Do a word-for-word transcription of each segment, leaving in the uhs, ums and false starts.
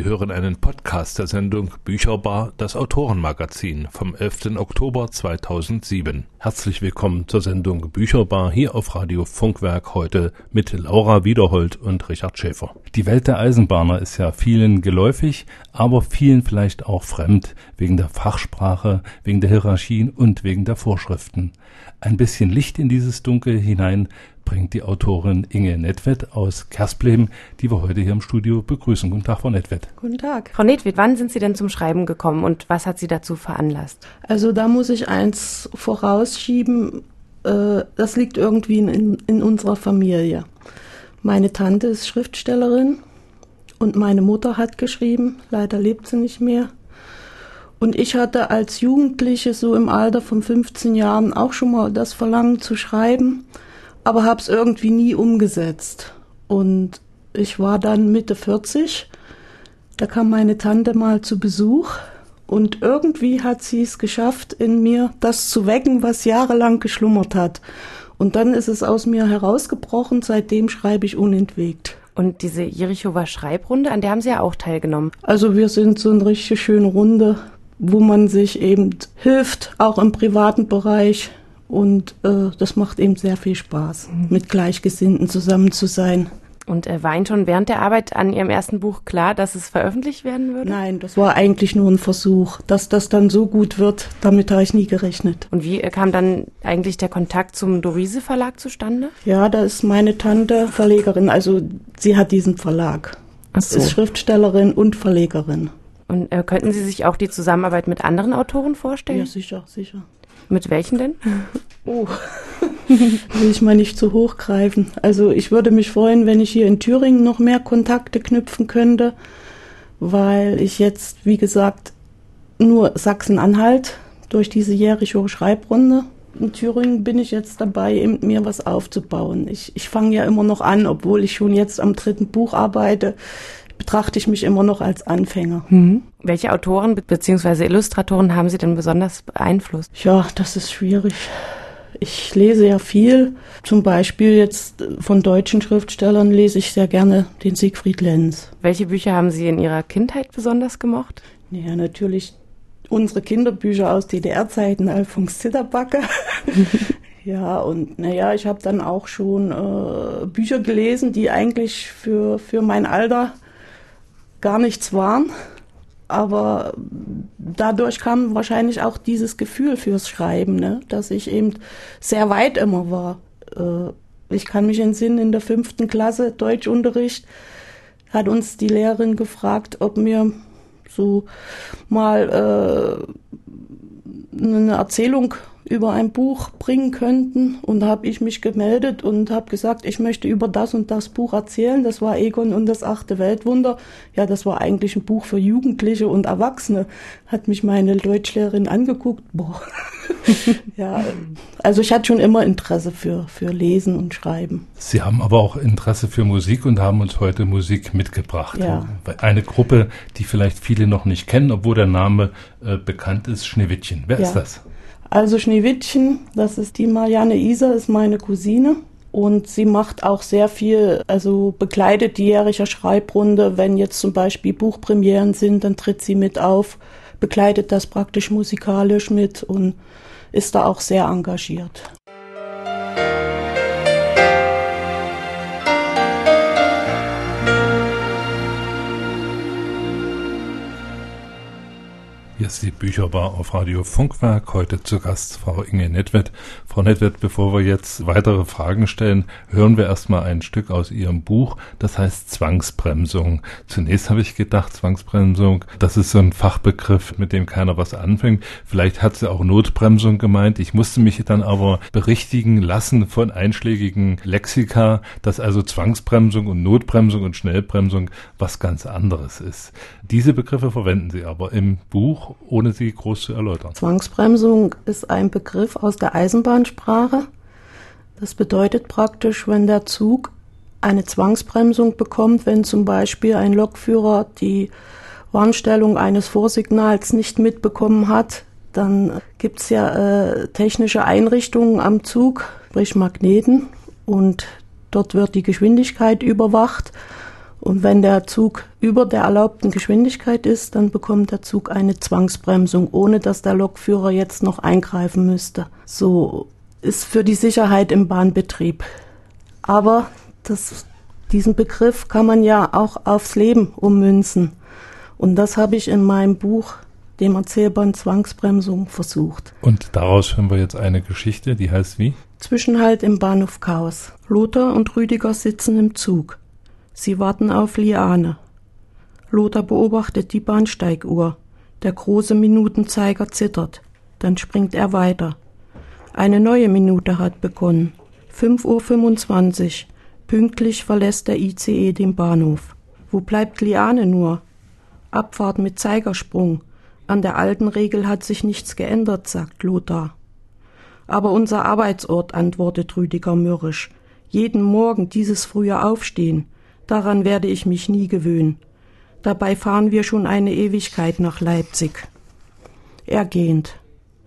hören einen Podcast der Sendung Bücherbar, das Autorenmagazin vom elften Oktober zweitausendsieben. Herzlich willkommen zur Sendung Bücherbar hier auf Radio Funkwerk, heute mit Laura Wiederhold und Richard Schäfer. Die Welt der Eisenbahner ist ja vielen geläufig, aber vielen vielleicht auch fremd, wegen der Fachsprache, wegen der Hierarchien und wegen der Vorschriften. Ein bisschen Licht in dieses Dunkel hinein bringt die Autorin Inge Nedvěd aus Kersplem, die wir heute hier im Studio begrüßen. Guten Tag, Frau Nedvěd. Guten Tag. Frau Nedvěd, wann sind Sie denn zum Schreiben gekommen und was hat Sie dazu veranlasst? Also da muss ich eins vorausschieben, äh, das liegt irgendwie in, in unserer Familie. Meine Tante ist Schriftstellerin und meine Mutter hat geschrieben, leider lebt sie nicht mehr. Und ich hatte als Jugendliche so im Alter von fünfzehn Jahren auch schon mal das Verlangen zu schreiben, aber habe es irgendwie nie umgesetzt. Und ich war dann Mitte vierzig, da kam meine Tante mal zu Besuch und irgendwie hat sie es geschafft, in mir das zu wecken, was jahrelang geschlummert hat. Und dann ist es aus mir herausgebrochen, seitdem schreibe ich unentwegt. Und diese Jerichower Schreibrunde, an der haben Sie ja auch teilgenommen. Also wir sind so eine richtig schöne Runde, wo man sich eben hilft, auch im privaten Bereich. Und äh, das macht eben sehr viel Spaß, mhm. mit Gleichgesinnten zusammen zu sein. Und äh, war Ihnen schon während der Arbeit an Ihrem ersten Buch klar, dass es veröffentlicht werden würde? Nein, das war eigentlich nur ein Versuch. Dass das dann so gut wird, damit habe ich nie gerechnet. Und wie äh, kam dann eigentlich der Kontakt zum Dorise Verlag zustande? Ja, da ist meine Tante Verlegerin, also sie hat diesen Verlag. Ach so. Ist Schriftstellerin und Verlegerin. Und äh, könnten Sie sich auch die Zusammenarbeit mit anderen Autoren vorstellen? Ja, sicher, sicher. Mit welchen denn? Oh, will ich mal nicht zu hoch greifen. Also ich würde mich freuen, wenn ich hier in Thüringen noch mehr Kontakte knüpfen könnte, weil ich jetzt, wie gesagt, nur Sachsen-Anhalt durch diese Jerichower Schreibrunde. In Thüringen bin ich jetzt dabei, eben mir was aufzubauen. Ich, ich fange ja immer noch an, obwohl ich schon jetzt am dritten Buch arbeite, betrachte ich mich immer noch als Anfänger. Mhm. Welche Autoren bzw. Illustratoren haben Sie denn besonders beeinflusst? Ja, das ist schwierig. Ich lese ja viel. Zum Beispiel jetzt von deutschen Schriftstellern lese ich sehr gerne den Siegfried Lenz. Welche Bücher haben Sie in Ihrer Kindheit besonders gemocht? Ja, natürlich unsere Kinderbücher aus D D R-Zeiten, Alfons Zitterbacke. Ja, und naja, ich habe dann auch schon äh, Bücher gelesen, die eigentlich für, für mein Alter gar nichts waren, aber dadurch kam wahrscheinlich auch dieses Gefühl fürs Schreiben, ne? Dass ich eben sehr weit immer war. Äh, ich kann mich entsinnen, in der fünften Klasse Deutschunterricht hat uns die Lehrerin gefragt, ob wir so mal äh, eine Erzählung über ein Buch bringen könnten, und da habe ich mich gemeldet und habe gesagt, ich möchte über das und das Buch erzählen. Das war Egon und das achte Weltwunder. Ja, das war eigentlich ein Buch für Jugendliche und Erwachsene. Hat mich meine Deutschlehrerin angeguckt. Boah. Ja, also ich hatte schon immer Interesse für, für Lesen und Schreiben. Sie haben aber auch Interesse für Musik und haben uns heute Musik mitgebracht. Ja. Eine Gruppe, die vielleicht viele noch nicht kennen, obwohl der Name äh, bekannt ist, Schneewittchen. Wer ja. ist das? Also Schneewittchen, das ist die Marianne Iser, ist meine Cousine. Und sie macht auch sehr viel, also begleitet die Jerichower Schreibrunde. Wenn jetzt zum Beispiel Buchpremieren sind, dann tritt sie mit auf, begleitet das praktisch musikalisch mit und ist da auch sehr engagiert. Hier ist die Bücherbar auf Radio Funkwerk. Heute zu Gast Frau Inge Nedvěd. Frau Nedvěd, bevor wir jetzt weitere Fragen stellen, hören wir erstmal ein Stück aus Ihrem Buch. Das heißt Zwangsbremsung. Zunächst habe ich gedacht, Zwangsbremsung, das ist so ein Fachbegriff, mit dem keiner was anfängt. Vielleicht hat sie auch Notbremsung gemeint. Ich musste mich dann aber berichtigen lassen von einschlägigen Lexika, dass also Zwangsbremsung und Notbremsung und Schnellbremsung was ganz anderes ist. Diese Begriffe verwenden Sie aber im Buch, ohne sie groß zu erläutern. Zwangsbremsung ist ein Begriff aus der Eisenbahnsprache. Das bedeutet praktisch, wenn der Zug eine Zwangsbremsung bekommt, wenn zum Beispiel ein Lokführer die Warnstellung eines Vorsignals nicht mitbekommen hat, dann gibt es ja äh, technische Einrichtungen am Zug, sprich Magneten, und dort wird die Geschwindigkeit überwacht. Und wenn der Zug über der erlaubten Geschwindigkeit ist, dann bekommt der Zug eine Zwangsbremsung, ohne dass der Lokführer jetzt noch eingreifen müsste. So ist für die Sicherheit im Bahnbetrieb. Aber das, diesen Begriff kann man ja auch aufs Leben ummünzen. Und das habe ich in meinem Buch, dem Erzählband Zwangsbremsung, versucht. Und daraus hören wir jetzt eine Geschichte, die heißt wie? Zwischenhalt im Bahnhof Chaos. Lothar und Rüdiger sitzen im Zug. Sie warten auf Liane. Lothar beobachtet die Bahnsteiguhr. Der große Minutenzeiger zittert. Dann springt er weiter. Eine neue Minute hat begonnen. fünf Uhr fünfundzwanzig. Pünktlich verlässt der I C E den Bahnhof. Wo bleibt Liane nur? Abfahrt mit Zeigersprung. An der alten Regel hat sich nichts geändert, sagt Lothar. Aber unser Arbeitsort, antwortet Rüdiger mürrisch. Jeden Morgen dieses frühe Aufstehen. Daran werde ich mich nie gewöhnen. Dabei fahren wir schon eine Ewigkeit nach Leipzig. Er gähnt.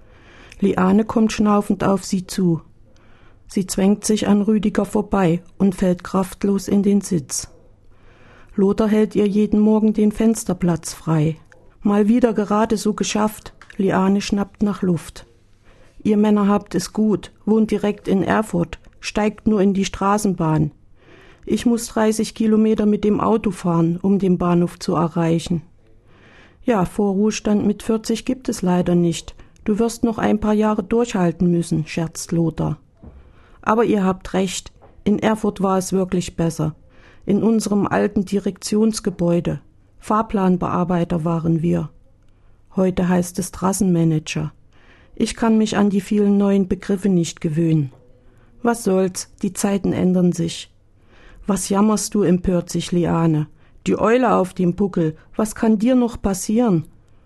Liane kommt schnaufend auf sie zu. Sie zwängt sich an Rüdiger vorbei und fällt kraftlos in den Sitz. Lothar hält ihr jeden Morgen den Fensterplatz frei. Mal wieder gerade so geschafft. Liane schnappt nach Luft. Ihr Männer habt es gut, wohnt direkt in Erfurt, steigt nur in die Straßenbahn. Ich muss dreißig Kilometer mit dem Auto fahren, um den Bahnhof zu erreichen. Ja, Vorruhestand mit vierzig gibt es leider nicht. Du wirst noch ein paar Jahre durchhalten müssen, scherzt Lothar. Aber ihr habt recht, in Erfurt war es wirklich besser. In unserem alten Direktionsgebäude. Fahrplanbearbeiter waren wir. Heute heißt es Trassenmanager. Ich kann mich an die vielen neuen Begriffe nicht gewöhnen. Was soll's, die Zeiten ändern sich. Was jammerst du, empört sich Liane. Die Eule auf dem Buckel, was kann dir noch passieren?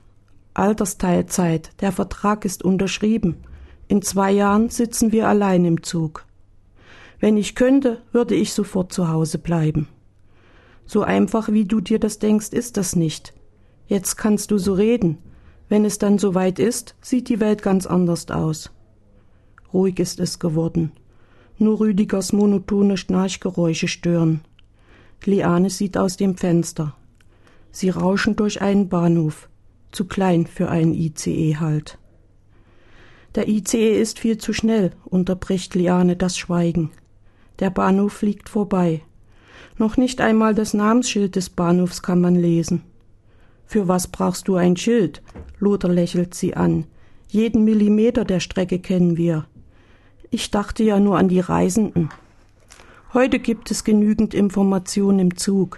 Altersteilzeit, der Vertrag ist unterschrieben. In zwei Jahren sitzen wir allein im Zug. Wenn ich könnte, würde ich sofort zu Hause bleiben. So einfach, wie du dir das denkst, ist das nicht. Jetzt kannst du so reden. Wenn es dann soweit ist, sieht die Welt ganz anders aus. Ruhig ist es geworden. Nur Rüdigers monotone Schnarchgeräusche stören. Liane sieht aus dem Fenster. Sie rauschen durch einen Bahnhof. Zu klein für einen I C E halt. Der I C E ist viel zu schnell, unterbricht Liane das Schweigen. Der Bahnhof fliegt vorbei. Noch nicht einmal das Namensschild des Bahnhofs kann man lesen. Für was brauchst du ein Schild? Lothar lächelt sie an. Jeden Millimeter der Strecke kennen wir. Ich dachte ja nur an die Reisenden. Heute gibt es genügend Informationen im Zug.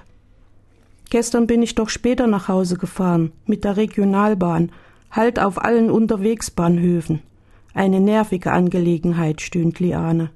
Gestern bin ich doch später nach Hause gefahren, mit der Regionalbahn, halt auf allen Unterwegsbahnhöfen. Eine nervige Angelegenheit, stöhnt Liane.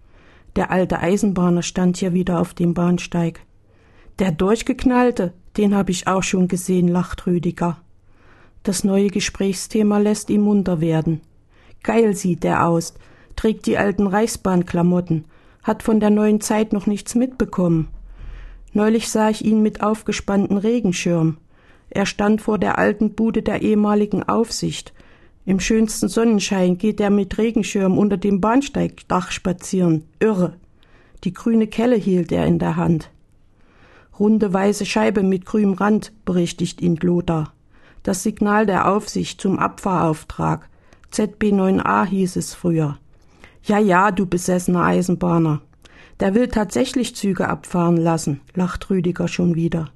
Der alte Eisenbahner stand hier wieder auf dem Bahnsteig. Der Durchgeknallte, den habe ich auch schon gesehen, lacht Rüdiger. Das neue Gesprächsthema lässt ihn munter werden. Geil sieht er aus, trägt die alten Reichsbahnklamotten, hat von der neuen Zeit noch nichts mitbekommen. Neulich sah ich ihn mit aufgespannten Regenschirm. Er stand vor der alten Bude der ehemaligen Aufsicht. Im schönsten Sonnenschein geht er mit Regenschirm unter dem Bahnsteigdach spazieren. Irre. Die grüne Kelle hielt er in der Hand. Runde weiße Scheibe mit grünem Rand, berichtigt ihn Lothar. Das Signal der Aufsicht zum Abfahrauftrag. Z B neun a hieß es früher. Ja, ja, du besessener Eisenbahner. Der will tatsächlich Züge abfahren lassen, lacht Rüdiger schon wieder.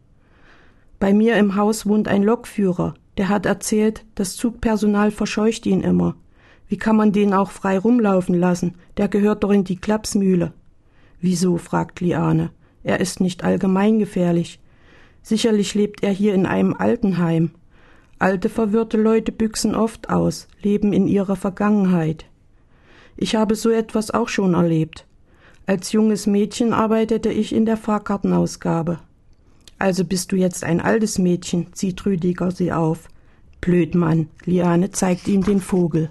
Bei mir im Haus wohnt ein Lokführer. Der hat erzählt, das Zugpersonal verscheucht ihn immer. Wie kann man den auch frei rumlaufen lassen? Der gehört doch in die Klapsmühle. Wieso, fragt Liane. Er ist nicht allgemein gefährlich. Sicherlich lebt er hier in einem Altenheim. Alte, verwirrte Leute büchsen oft aus, leben in ihrer Vergangenheit. Ich habe so etwas auch schon erlebt. Als junges Mädchen arbeitete ich in der Fahrkartenausgabe. Also bist du jetzt ein altes Mädchen, zieht Rüdiger sie auf. Blödmann, Liane zeigt ihm den Vogel.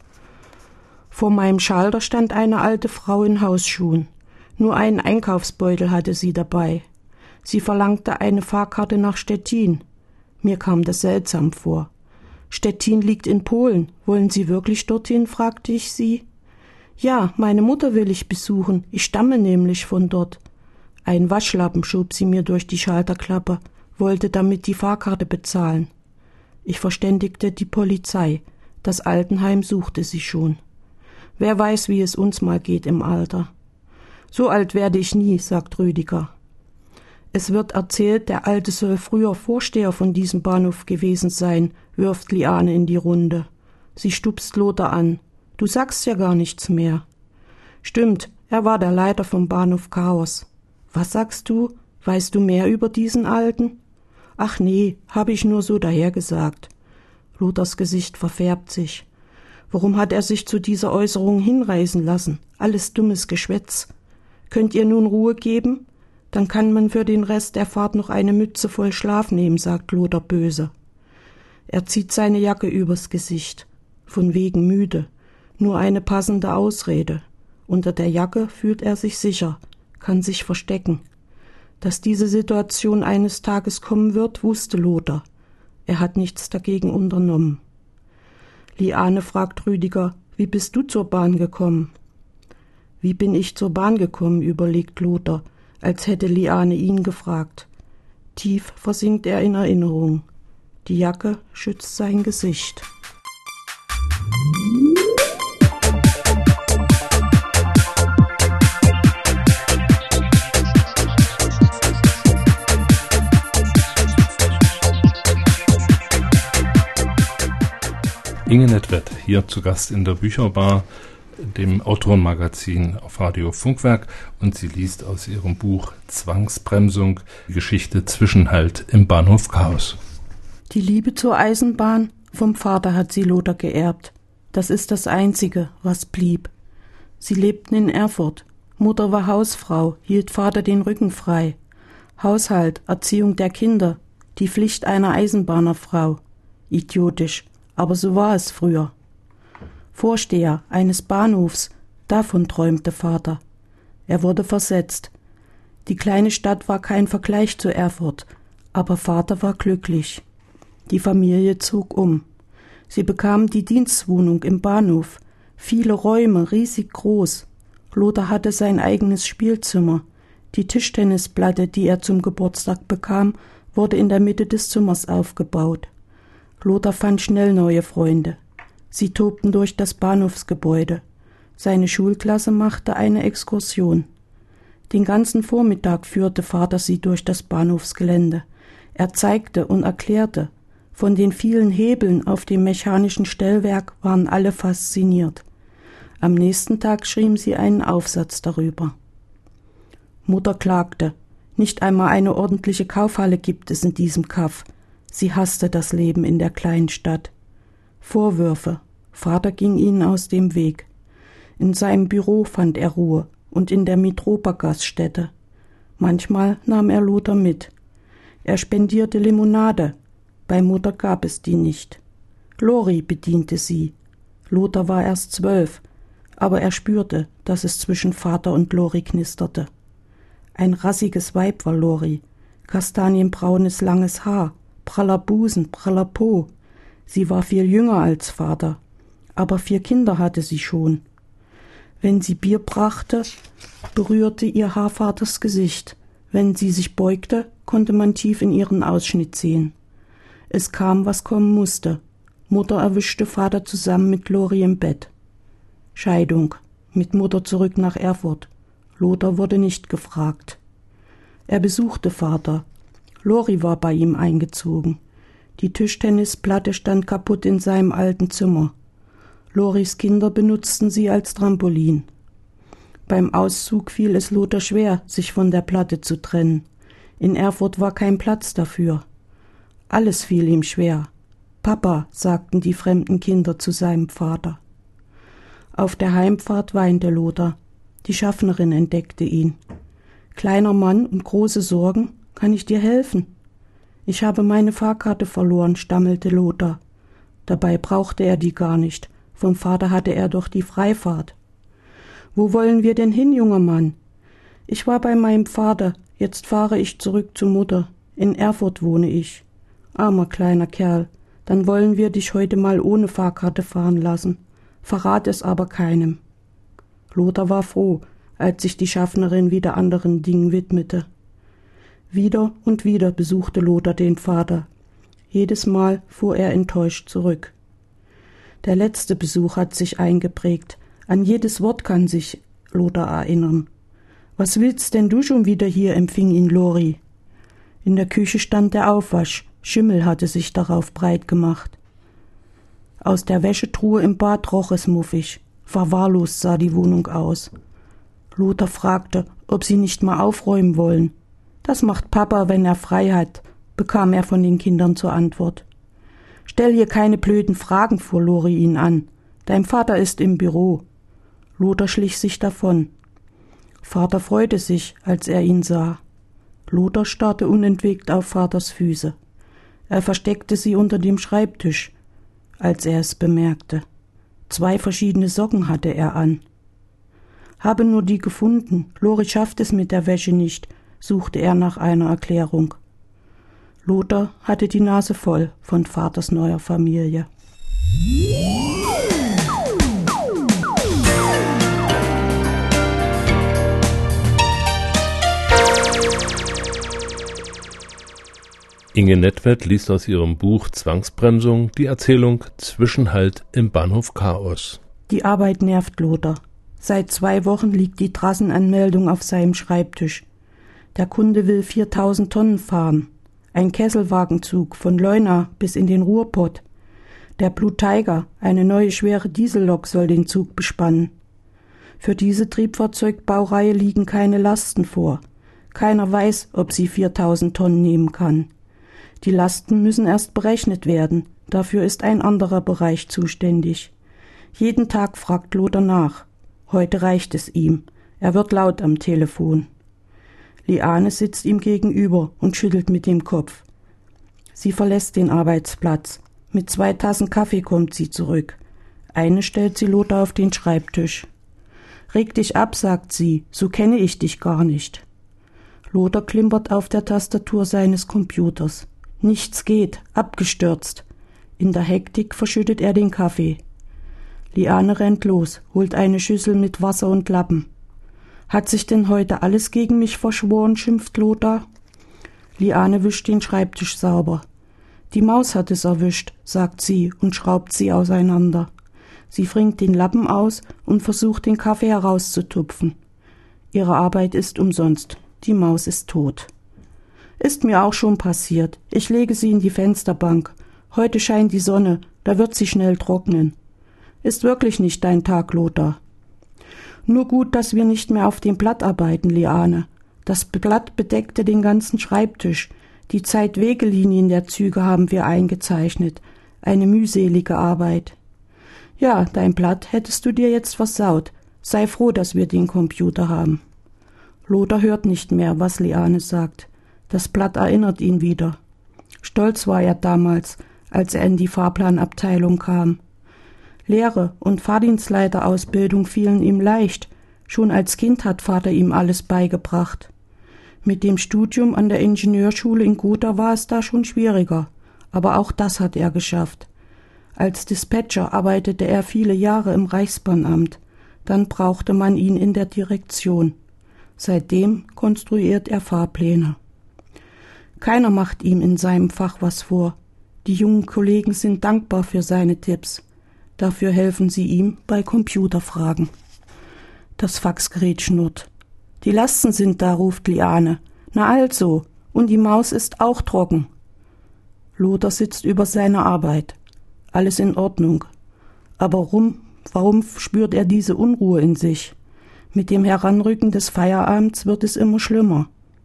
Vor meinem Schalter stand eine alte Frau in Hausschuhen. Nur einen Einkaufsbeutel hatte sie dabei. Sie verlangte eine Fahrkarte nach Stettin. Mir kam das seltsam vor. Stettin liegt in Polen. Wollen Sie wirklich dorthin? Fragte ich sie. Ja, meine Mutter will ich besuchen. Ich stamme nämlich von dort. Ein Waschlappen schob sie mir durch die Schalterklappe, wollte damit die Fahrkarte bezahlen. Ich verständigte die Polizei. Das Altenheim suchte sie schon. Wer weiß, wie es uns mal geht im Alter. So alt werde ich nie, sagt Rüdiger. Es wird erzählt, der Alte soll früher Vorsteher von diesem Bahnhof gewesen sein, wirft Liane in die Runde. Sie stupst Lothar an. Du sagst ja gar nichts mehr. Stimmt, er war der Leiter vom Bahnhof Chaos. Was sagst du? Weißt du mehr über diesen Alten? Ach nee, habe ich nur so dahergesagt. Lothars Gesicht verfärbt sich. Warum hat er sich zu dieser Äußerung hinreißen lassen? Alles dummes Geschwätz. Könnt ihr nun Ruhe geben? Dann kann man für den Rest der Fahrt noch eine Mütze voll Schlaf nehmen, sagt Lothar böse. Er zieht seine Jacke übers Gesicht. Von wegen müde. Nur eine passende Ausrede. Unter der Jacke fühlt er sich sicher, kann sich verstecken. Dass diese Situation eines Tages kommen wird, wusste Lothar. Er hat nichts dagegen unternommen. Liane fragt Rüdiger, wie bist du zur Bahn gekommen? Wie bin ich zur Bahn gekommen, überlegt Lothar, als hätte Liane ihn gefragt. Tief versinkt er in Erinnerung. Die Jacke schützt sein Gesicht. Inge Nedved, hier zu Gast in der Bücherbar, dem Autorenmagazin auf Radio Funkwerk, und sie liest aus ihrem Buch Zwangsbremsung, Geschichte Zwischenhalt im Bahnhof Chaos. Die Liebe zur Eisenbahn vom Vater hat sie Lothar geerbt. Das ist das Einzige, was blieb. Sie lebten in Erfurt. Mutter war Hausfrau, hielt Vater den Rücken frei. Haushalt, Erziehung der Kinder, die Pflicht einer Eisenbahnerfrau. Idiotisch. Aber so war es früher. Vorsteher eines Bahnhofs, davon träumte Vater. Er wurde versetzt. Die kleine Stadt war kein Vergleich zu Erfurt, aber Vater war glücklich. Die Familie zog um. Sie bekamen die Dienstwohnung im Bahnhof. Viele Räume, riesig groß. Lothar hatte sein eigenes Spielzimmer. Die Tischtennisplatte, die er zum Geburtstag bekam, wurde in der Mitte des Zimmers aufgebaut. Lothar fand schnell neue Freunde. Sie tobten durch das Bahnhofsgebäude. Seine Schulklasse machte eine Exkursion. Den ganzen Vormittag führte Vater sie durch das Bahnhofsgelände. Er zeigte und erklärte. Von den vielen Hebeln auf dem mechanischen Stellwerk waren alle fasziniert. Am nächsten Tag schrieben sie einen Aufsatz darüber. Mutter klagte. Nicht einmal eine ordentliche Kaufhalle gibt es in diesem Kaff. Sie hasste das Leben in der kleinen Stadt. Vorwürfe. Vater ging ihnen aus dem Weg. In seinem Büro fand er Ruhe und in der Mitropa-Gaststätte. Manchmal nahm er Lothar mit. Er spendierte Limonade. Bei Mutter gab es die nicht. Lori bediente sie. Lothar war erst zwölf, aber er spürte, dass es zwischen Vater und Lori knisterte. Ein rassiges Weib war Lori. Kastanienbraunes langes Haar. Praller Busen, praller Po. Sie war viel jünger als Vater, aber vier Kinder hatte sie schon. Wenn sie Bier brachte, berührte ihr Haar Vaters Gesicht. Wenn sie sich beugte, konnte man tief in ihren Ausschnitt sehen. Es kam, was kommen musste. Mutter erwischte Vater zusammen mit Lori im Bett. Scheidung. Mit Mutter zurück nach Erfurt. Lothar wurde nicht gefragt. Er besuchte Vater. Lori war bei ihm eingezogen. Die Tischtennisplatte stand kaputt in seinem alten Zimmer. Loris Kinder benutzten sie als Trampolin. Beim Auszug fiel es Lothar schwer, sich von der Platte zu trennen. In Erfurt war kein Platz dafür. Alles fiel ihm schwer. Papa, sagten die fremden Kinder zu seinem Vater. Auf der Heimfahrt weinte Lothar. Die Schaffnerin entdeckte ihn. Kleiner Mann und große Sorgen. Kann ich dir helfen? Ich habe meine Fahrkarte verloren, stammelte Lothar. Dabei brauchte er die gar nicht. Vom Vater hatte er doch die Freifahrt. Wo wollen wir denn hin, junger Mann? Ich war bei meinem Vater. Jetzt fahre ich zurück zu Mutter. In Erfurt wohne ich. Armer kleiner Kerl. Dann wollen wir dich heute mal ohne Fahrkarte fahren lassen. Verrat es aber keinem. Lothar war froh, als sich die Schaffnerin wieder anderen Dingen widmete. Wieder und wieder besuchte Lothar den Vater. Jedes Mal fuhr er enttäuscht zurück. Der letzte Besuch hat sich eingeprägt. An jedes Wort kann sich Lothar erinnern. »Was willst denn du schon wieder hier?« empfing ihn Lori. In der Küche stand der Aufwasch. Schimmel hatte sich darauf breit gemacht. Aus der Wäschetruhe im Bad roch es muffig. Verwahrlost sah die Wohnung aus. Lothar fragte, ob sie nicht mal aufräumen wollen. »Das macht Papa, wenn er frei hat«, bekam er von den Kindern zur Antwort. »Stell hier keine blöden Fragen«, fuhr Lori ihn an. »Dein Vater ist im Büro.« Lothar schlich sich davon. Vater freute sich, als er ihn sah. Lothar starrte unentwegt auf Vaters Füße. Er versteckte sie unter dem Schreibtisch, als er es bemerkte. Zwei verschiedene Socken hatte er an. »Habe nur die gefunden. Lori schafft es mit der Wäsche nicht«, suchte er nach einer Erklärung. Lothar hatte die Nase voll von Vaters neuer Familie. Inge Nedtvedt liest aus ihrem Buch Zwangsbremsung die Erzählung Zwischenhalt im Bahnhof Chaos. Die Arbeit nervt Lothar. Seit zwei Wochen liegt die Trassenanmeldung auf seinem Schreibtisch. Der Kunde will viertausend Tonnen fahren. Ein Kesselwagenzug von Leuna bis in den Ruhrpott. Der Blue Tiger, eine neue schwere Diesellok, soll den Zug bespannen. Für diese Triebfahrzeugbaureihe liegen keine Lasten vor. Keiner weiß, ob sie viertausend Tonnen nehmen kann. Die Lasten müssen erst berechnet werden. Dafür ist ein anderer Bereich zuständig. Jeden Tag fragt Lothar nach. Heute reicht es ihm. Er wird laut am Telefon. Liane sitzt ihm gegenüber und schüttelt mit dem Kopf. Sie verlässt den Arbeitsplatz. Mit zwei Tassen Kaffee kommt sie zurück. Eine stellt sie Lothar auf den Schreibtisch. »Reg dich ab«, sagt sie, »so kenne ich dich gar nicht.« Lothar klimpert auf der Tastatur seines Computers. Nichts geht, abgestürzt. In der Hektik verschüttet er den Kaffee. Liane rennt los, holt eine Schüssel mit Wasser und Lappen. »Hat sich denn heute alles gegen mich verschworen?«, schimpft Lothar. Liane wischt den Schreibtisch sauber. »Die Maus hat es erwischt«, sagt sie und schraubt sie auseinander. Sie fringt den Lappen aus und versucht, den Kaffee herauszutupfen. Ihre Arbeit ist umsonst. Die Maus ist tot. »Ist mir auch schon passiert. Ich lege sie in die Fensterbank. Heute scheint die Sonne, da wird sie schnell trocknen.« »Ist wirklich nicht dein Tag, Lothar.« »Nur gut, dass wir nicht mehr auf dem Blatt arbeiten, Liane. Das Blatt bedeckte den ganzen Schreibtisch. Die Zeitwegelinien der Züge haben wir eingezeichnet. Eine mühselige Arbeit.« »Ja, dein Blatt hättest du dir jetzt versaut. Sei froh, dass wir den Computer haben.« Lothar hört nicht mehr, was Liane sagt. Das Blatt erinnert ihn wieder. Stolz war er damals, als er in die Fahrplanabteilung kam. Lehre und Fahrdienstleiterausbildung fielen ihm leicht. Schon als Kind hat Vater ihm alles beigebracht. Mit dem Studium an der Ingenieurschule in Gotha war es da schon schwieriger. Aber auch das hat er geschafft. Als Dispatcher arbeitete er viele Jahre im Reichsbahnamt. Dann brauchte man ihn in der Direktion. Seitdem konstruiert er Fahrpläne. Keiner macht ihm in seinem Fach was vor. Die jungen Kollegen sind dankbar für seine Tipps. Dafür helfen sie ihm bei Computerfragen. Das Faxgerät schnurrt. »Die Lasten sind da«, ruft Liane. »Na also, und die Maus ist auch trocken.« Lothar sitzt über seiner Arbeit. Alles in Ordnung. Aber warum, warum spürt er diese Unruhe in sich? Mit dem Heranrücken des Feierabends wird es immer schlimmer.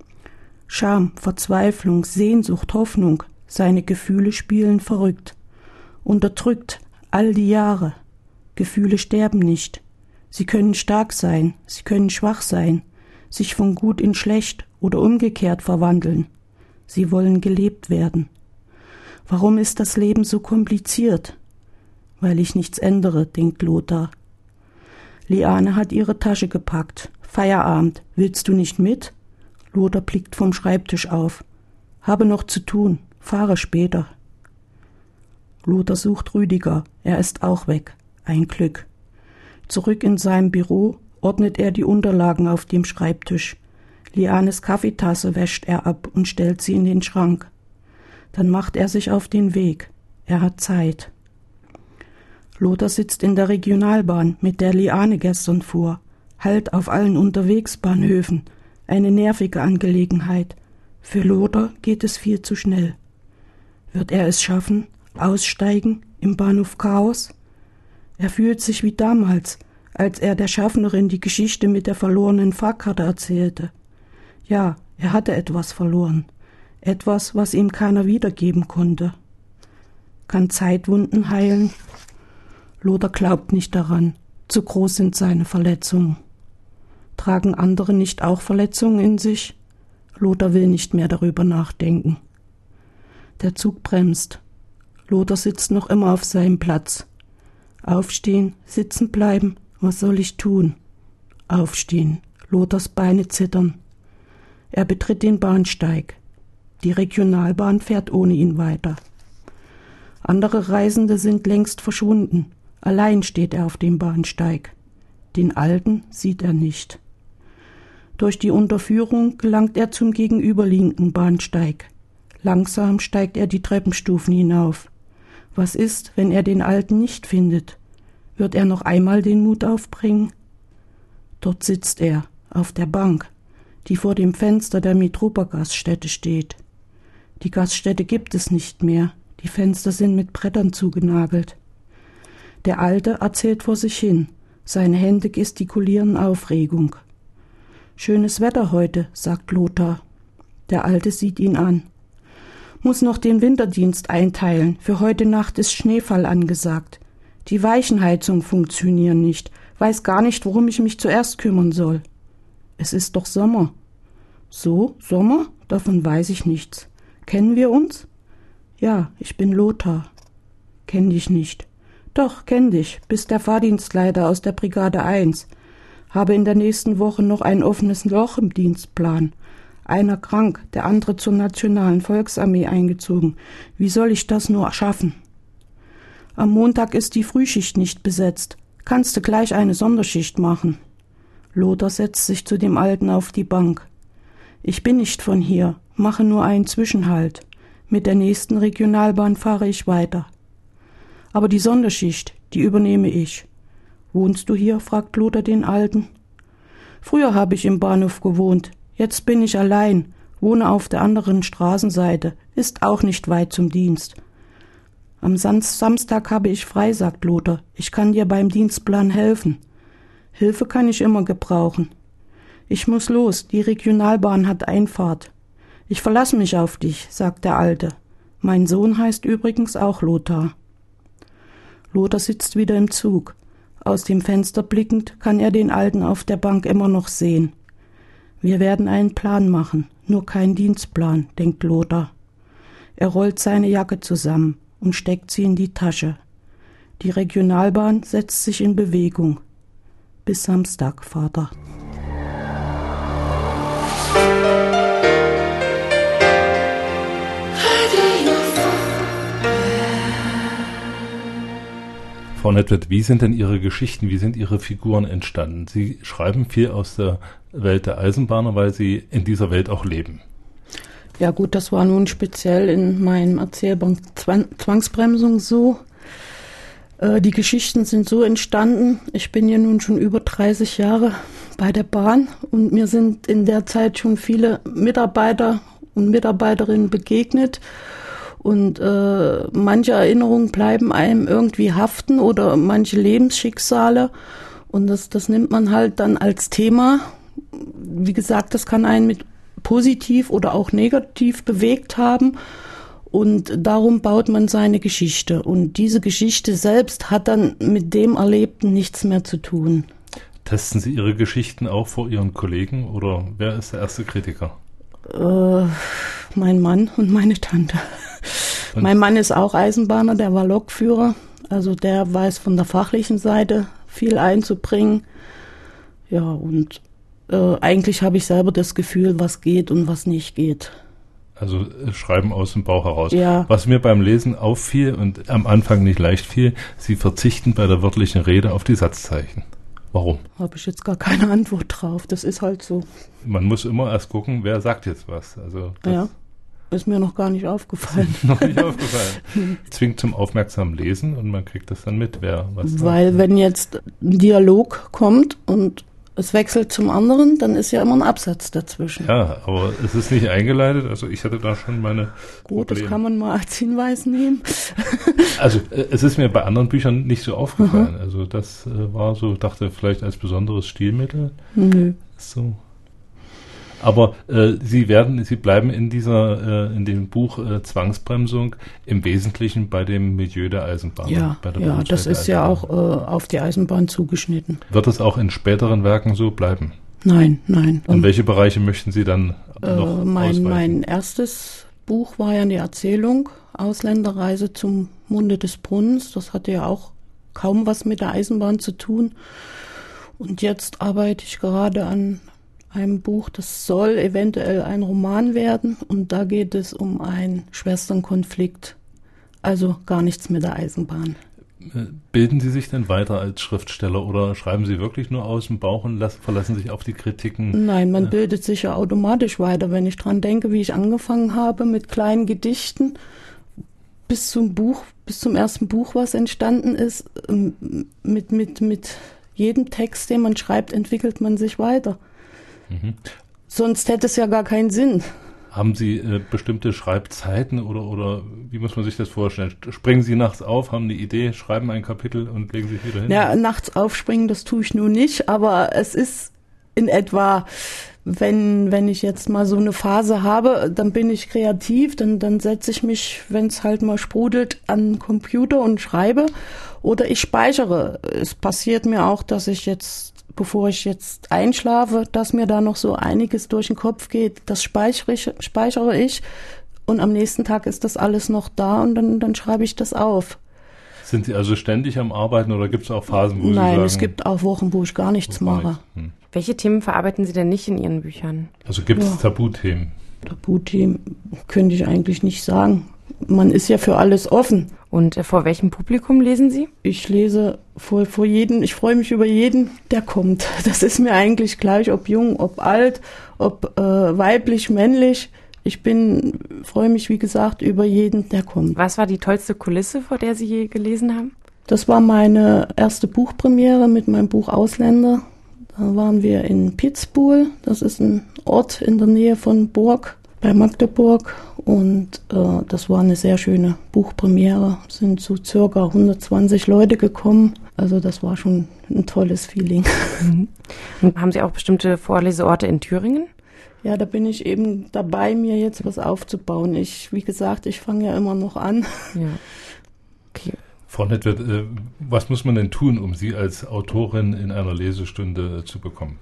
Scham, Verzweiflung, Sehnsucht, Hoffnung, seine Gefühle spielen verrückt. Unterdrückt, all die Jahre. Gefühle sterben nicht. Sie können stark sein, sie können schwach sein, sich von gut in schlecht oder umgekehrt verwandeln. Sie wollen gelebt werden. Warum ist das Leben so kompliziert? Weil ich nichts ändere, denkt Lothar. Liane hat ihre Tasche gepackt. Feierabend. Willst du nicht mit? Lothar blickt vom Schreibtisch auf. Habe noch zu tun. Fahre später. Lothar sucht Rüdiger. Er ist auch weg. Ein Glück. Zurück in seinem Büro ordnet er die Unterlagen auf dem Schreibtisch. Lianes Kaffeetasse wäscht er ab und stellt sie in den Schrank. Dann macht er sich auf den Weg. Er hat Zeit. Lothar sitzt in der Regionalbahn, mit der Liane gestern fuhr. Halt auf allen Unterwegsbahnhöfen. Eine nervige Angelegenheit. Für Lothar geht es viel zu schnell. Wird er es schaffen? Aussteigen? Im Bahnhof Chaos? Er fühlt sich wie damals, als er der Schaffnerin die Geschichte mit der verlorenen Fahrkarte erzählte. Ja, er hatte etwas verloren. Etwas, was ihm keiner wiedergeben konnte. Kann Zeitwunden heilen? Lothar glaubt nicht daran. Zu groß sind seine Verletzungen. Tragen andere nicht auch Verletzungen in sich? Lothar will nicht mehr darüber nachdenken. Der Zug bremst. Lothar sitzt noch immer auf seinem Platz. Aufstehen, sitzen bleiben, was soll ich tun? Aufstehen, Lothars Beine zittern. Er betritt den Bahnsteig. Die Regionalbahn fährt ohne ihn weiter. Andere Reisende sind längst verschwunden. Allein steht er auf dem Bahnsteig. Den Alten sieht er nicht. Durch die Unterführung gelangt er zum gegenüberliegenden Bahnsteig. Langsam steigt er die Treppenstufen hinauf. Was ist, wenn er den Alten nicht findet? Wird er noch einmal den Mut aufbringen? Dort sitzt er, auf der Bank, die vor dem Fenster der Mitropa-Gaststätte steht. Die Gaststätte gibt es nicht mehr, die Fenster sind mit Brettern zugenagelt. Der Alte erzählt vor sich hin, seine Hände gestikulieren Aufregung. »Schönes Wetter heute«, sagt Lothar. Der Alte sieht ihn an. »Muss noch den Winterdienst einteilen, für heute Nacht ist Schneefall angesagt. Die Weichenheizung funktionieren nicht, weiß gar nicht, worum ich mich zuerst kümmern soll. Es ist doch Sommer.« »So, Sommer? Davon weiß ich nichts. Kennen wir uns?« »Ja, ich bin Lothar.« »Kenn dich nicht.« »Doch, kenn dich, bist der Fahrdienstleiter aus der Brigade eins. Habe in der nächsten Woche noch ein offenes Loch im Dienstplan. Einer krank, der andere zur Nationalen Volksarmee eingezogen. Wie soll ich das nur schaffen? Am Montag ist die Frühschicht nicht besetzt. Kannst du gleich eine Sonderschicht machen?« Lothar setzt sich zu dem Alten auf die Bank. »Ich bin nicht von hier, mache nur einen Zwischenhalt. Mit der nächsten Regionalbahn fahre ich weiter. Aber die Sonderschicht, die übernehme ich.« »Wohnst du hier?« fragt Lothar den Alten. »Früher habe ich im Bahnhof gewohnt. Jetzt bin ich allein, wohne auf der anderen Straßenseite, ist auch nicht weit zum Dienst. Am Samstag habe ich frei«, sagt Lothar. »Ich kann dir beim Dienstplan helfen.« »Hilfe kann ich immer gebrauchen.« »Ich muss los, die Regionalbahn hat Einfahrt.« »Ich verlasse mich auf dich«, sagt der Alte. »Mein Sohn heißt übrigens auch Lothar.« Lothar sitzt wieder im Zug. Aus dem Fenster blickend kann er den Alten auf der Bank immer noch sehen. Wir werden einen Plan machen, nur keinen Dienstplan, denkt Lothar. Er rollt seine Jacke zusammen und steckt sie in die Tasche. Die Regionalbahn setzt sich in Bewegung. Bis Samstag, Vater. Frau Nedvěd, wie sind denn Ihre Geschichten, wie sind Ihre Figuren entstanden? Sie schreiben viel aus der Welt der Eisenbahner, weil Sie in dieser Welt auch leben. Ja gut, das war nun speziell in meinem Erzählband Zwangsbremsung so. Äh, die Geschichten sind so entstanden, ich bin ja nun schon über dreißig Jahre bei der Bahn und mir sind in der Zeit schon viele Mitarbeiter und Mitarbeiterinnen begegnet. Und äh, manche Erinnerungen bleiben einem irgendwie haften oder manche Lebensschicksale. Und das, das nimmt man halt dann als Thema. Wie gesagt, das kann einen mit positiv oder auch negativ bewegt haben. Und darum baut man seine Geschichte. Und diese Geschichte selbst hat dann mit dem Erlebten nichts mehr zu tun. Testen Sie Ihre Geschichten auch vor Ihren Kollegen oder wer ist der erste Kritiker? Äh, mein Mann und meine Tante. Und mein Mann ist auch Eisenbahner, der war Lokführer. Also der weiß von der fachlichen Seite viel einzubringen. Ja, und äh, eigentlich habe ich selber das Gefühl, was geht und was nicht geht. Also schreiben aus dem Bauch heraus. Ja. Was mir beim Lesen auffiel und am Anfang nicht leicht fiel, Sie verzichten bei der wörtlichen Rede auf die Satzzeichen. Warum? Habe ich jetzt gar keine Antwort drauf. Das ist halt so. Man muss immer erst gucken, wer sagt jetzt was. Also das Ja, ist mir noch gar nicht aufgefallen. noch nicht aufgefallen. Zwingt zum aufmerksamen Lesen und man kriegt das dann mit, wer was sagt. Weil wenn jetzt ein Dialog kommt und es wechselt zum anderen, dann ist ja immer ein Absatz dazwischen. Ja, aber es ist nicht eingeleitet. Also ich hatte da schon meine Gut, Probleme. das kann man mal als Hinweis nehmen. Also äh, es ist mir bei anderen Büchern nicht so aufgefallen. Mhm. Also das äh, war so, dachte vielleicht als besonderes Stilmittel. Nö. So. Aber äh, Sie werden, Sie bleiben in dieser, äh, in dem Buch äh, Zwangsbremsung im Wesentlichen bei dem Milieu der Eisenbahn. Ja, bei der ja, das ist ja auch äh, auf die Eisenbahn zugeschnitten. Wird es auch in späteren Werken so bleiben? Nein, nein. Und um, welche Bereiche möchten Sie dann äh, noch mein, ausweiten? Mein erstes Buch war ja die Erzählung Ausländerreise zum Munde des Brunnens. Das hatte ja auch kaum was mit der Eisenbahn zu tun. Und jetzt arbeite ich gerade an einem Buch, das soll eventuell ein Roman werden, und da geht es um einen Schwesternkonflikt, also gar nichts mit der Eisenbahn. Bilden Sie sich denn weiter als Schriftsteller oder schreiben Sie wirklich nur aus dem Bauch und lassen, verlassen sich auf die Kritiken? Nein, man ja. bildet sich ja automatisch weiter, wenn ich dran denke, wie ich angefangen habe mit kleinen Gedichten bis zum Buch, bis zum ersten Buch, was entstanden ist. Mit, mit, mit jedem Text, den man schreibt, entwickelt man sich weiter. Mhm. Sonst hätte es ja gar keinen Sinn. Haben Sie äh, bestimmte Schreibzeiten oder, oder wie muss man sich das vorstellen? Springen Sie nachts auf, haben eine Idee, schreiben ein Kapitel und legen sich wieder hin? Ja, nachts aufspringen, das tue ich nun nicht, aber es ist in etwa, wenn, wenn ich jetzt mal so eine Phase habe, dann bin ich kreativ, dann, dann setze ich mich, wenn es halt mal sprudelt, an den Computer und schreibe oder ich speichere. Es passiert mir auch, dass ich jetzt bevor ich jetzt einschlafe, dass mir da noch so einiges durch den Kopf geht, das speichere ich, speichere ich und am nächsten Tag ist das alles noch da und dann, dann schreibe ich das auf. Sind Sie also ständig am Arbeiten oder gibt es auch Phasen, wo Nein, Sie sagen... Nein, es gibt auch Wochen, wo ich gar nichts mache. Nichts. Hm. Welche Themen verarbeiten Sie denn nicht in Ihren Büchern? Also gibt es ja. Tabuthemen? Tabuthemen könnte ich eigentlich nicht sagen. Man ist ja für alles offen. Und äh, vor welchem Publikum lesen Sie? Ich lese vor, vor jeden, ich freue mich über jeden, der kommt. Das ist mir eigentlich gleich, ob jung, ob alt, ob äh, weiblich, männlich. Ich bin, freue mich, wie gesagt, über jeden, der kommt. Was war die tollste Kulisse, vor der Sie je gelesen haben? Das war meine erste Buchpremiere mit meinem Buch Ausländer. Da waren wir in Pitzbühel. Das ist ein Ort in der Nähe von Burg bei Magdeburg. Und äh, das war eine sehr schöne Buchpremiere. Es sind so circa hundertzwanzig Leute gekommen. Also das war schon ein tolles Feeling. Mhm. Und haben Sie auch bestimmte Vorleseorte in Thüringen? Ja, da bin ich eben dabei, mir jetzt was aufzubauen. Ich, wie gesagt, ich fange ja immer noch an. Ja. Okay. Frau Nettwert, äh, was muss man denn tun, um Sie als Autorin in einer Lesestunde äh, zu bekommen?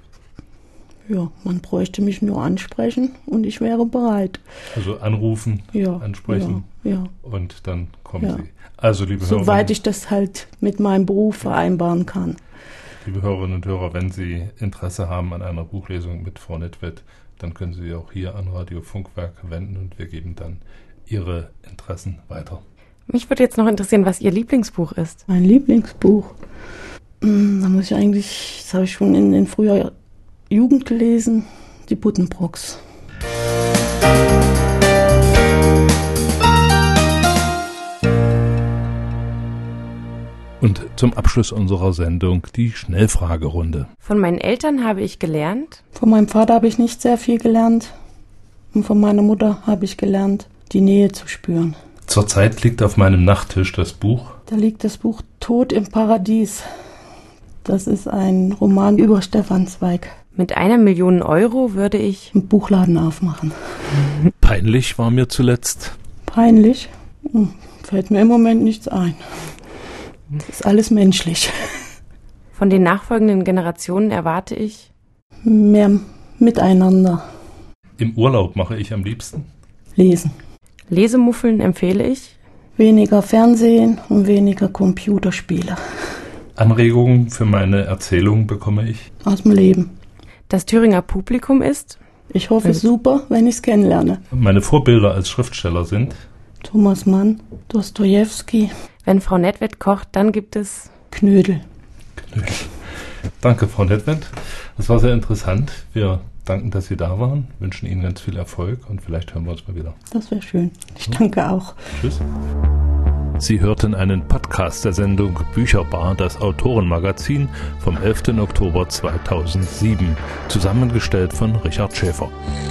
Ja, man bräuchte mich nur ansprechen und ich wäre bereit. Also anrufen, ja, ansprechen ja, ja. und dann kommen ja. Sie. Also liebe Soweit Hörerinnen, ich das halt mit meinem Beruf vereinbaren kann. Liebe Hörerinnen und Hörer, wenn Sie Interesse haben an einer Buchlesung mit Frau Nettwet, dann können Sie auch hier an Radio Funkwerk wenden und wir geben dann Ihre Interessen weiter. Mich würde jetzt noch interessieren, was Ihr Lieblingsbuch ist. Mein Lieblingsbuch? Da muss ich eigentlich, das habe ich schon in, in früher Jugend gelesen, die Buddenbrooks. Und zum Abschluss unserer Sendung die Schnellfragerunde. Von meinen Eltern habe ich gelernt. Von meinem Vater habe ich nicht sehr viel gelernt. Und von meiner Mutter habe ich gelernt, die Nähe zu spüren. Zurzeit liegt auf meinem Nachttisch das Buch. Da liegt das Buch Tod im Paradies. Das ist ein Roman über Stefan Zweig. Mit einer Million Euro würde ich einen Buchladen aufmachen. Peinlich war mir zuletzt. Peinlich? Hm, fällt mir im Moment nichts ein. Das ist alles menschlich. Von den nachfolgenden Generationen erwarte ich mehr Miteinander. Im Urlaub mache ich am liebsten lesen. Lesemuffeln empfehle ich weniger Fernsehen und weniger Computerspiele. Anregungen für meine Erzählung bekomme ich aus dem Leben. Das Thüringer Publikum ist? Ich hoffe es super, wenn ich es kennenlerne. Meine Vorbilder als Schriftsteller sind? Thomas Mann, Dostojewski. Wenn Frau Nettwet kocht, dann gibt es? Knödel. Knödel. Danke, Frau Nedved. Das war sehr interessant. Wir danken, dass Sie da waren, wünschen Ihnen ganz viel Erfolg und vielleicht hören wir uns mal wieder. Das wäre schön. Ich danke auch. Tschüss. Sie hörten einen Podcast der Sendung Bücherbar, das Autorenmagazin vom elften Oktober zweitausendsieben, zusammengestellt von Richard Schäfer.